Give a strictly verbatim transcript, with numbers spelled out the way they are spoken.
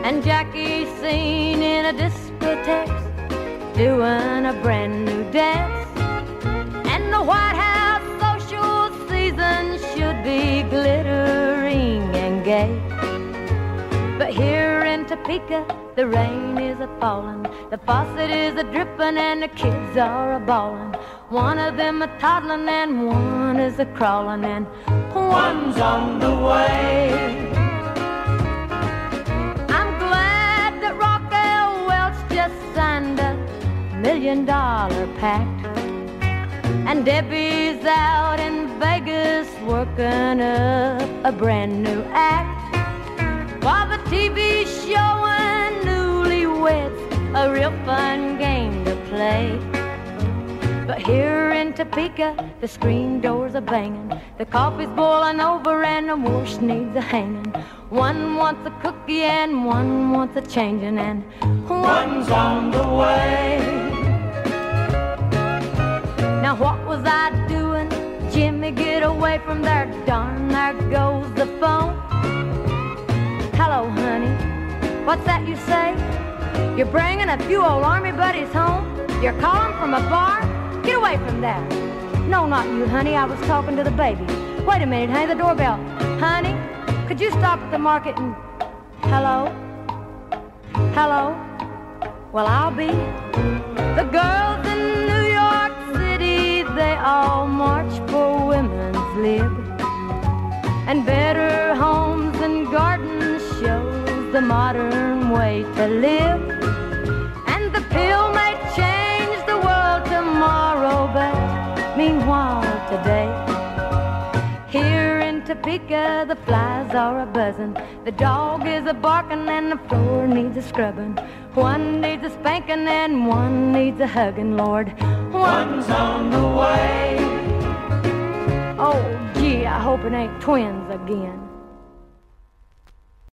and Jackie's seen in a discotheque doing a brand new dance. And the White House social season should be glittering and gay. But here in Topeka, the rain is a-falling, the faucet is a-dripping, and the kids are a-bawling. One of them a-toddling and one is a-crawling, and one's on the way. I'm glad that Raquel Welch just signed a million-dollar pact, and Debbie's out in Vegas working up a brand new act, while the T V showing Newlyweds, a real fun game to play. But here in Topeka, the screen doors are banging, the coffee's boiling over, and the wash needs a hanging. One wants a cookie and one wants a changing, and one's on the way. Now what was I doing? Jimmy, get away from there, darn, there goes the phone. Hello, honey, what's that you say? You're bringing a few old army buddies home? You're calling from a bar? Get away from there. No, not you, honey, I was talking to the baby. Wait a minute, honey, the doorbell. Honey, could you stop at the market and... Hello? Hello? Well, I'll be. The girls in New York City, they all march for women's lib, and better homes and gardens shows the modern way to live. And the pill may change the world tomorrow, but meanwhile today, here in Topeka, the flies are a-buzzing, the dog is a-barking, and the floor needs a scrubbing. One needs a spanking and one needs a hugging, Lord. One's on the way. Oh, gee, I hope it ain't twins again.